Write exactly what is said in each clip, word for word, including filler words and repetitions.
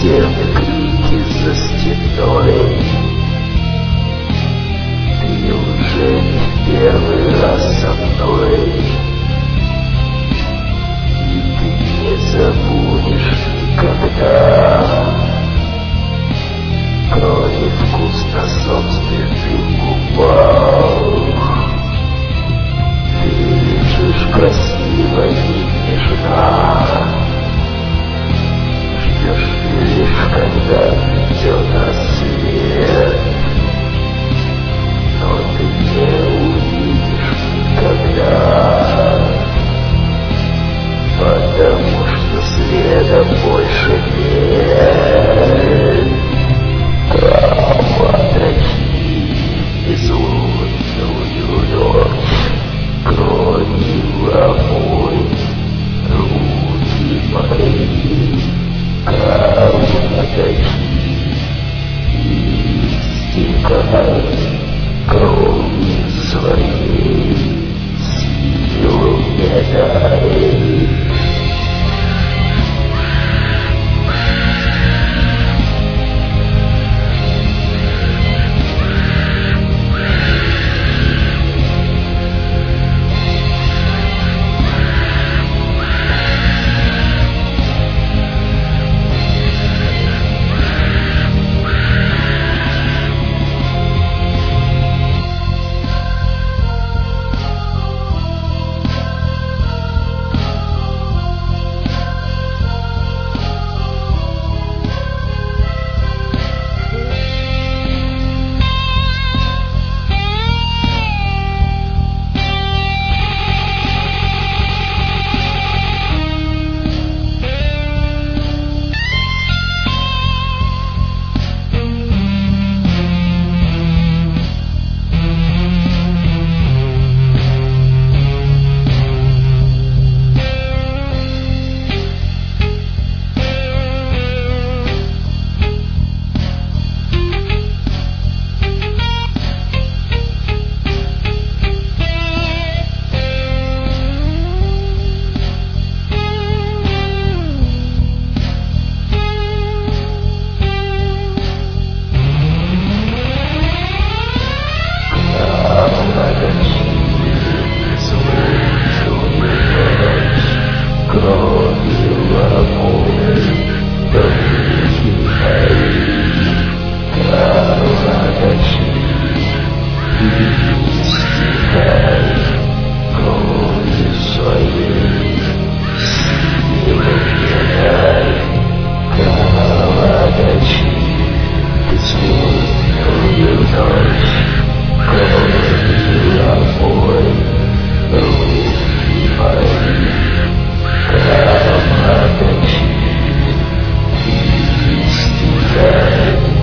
Где-то крики за стеной. Ты уже не первый раз со мной, и ты не забудешь никогда крови вкус на собственных губах. Ты лежишь красиво и нежна, ждешь лишь, когда придет рассвет, но ты не увидишь никогда, потому что света больше нет. Омрачи безлунную ночь, кровью огонь, руки мои. Омрачи и истекай кровью своей, силу мне дай.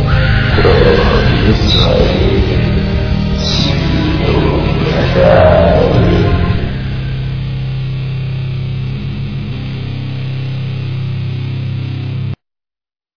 Yeah.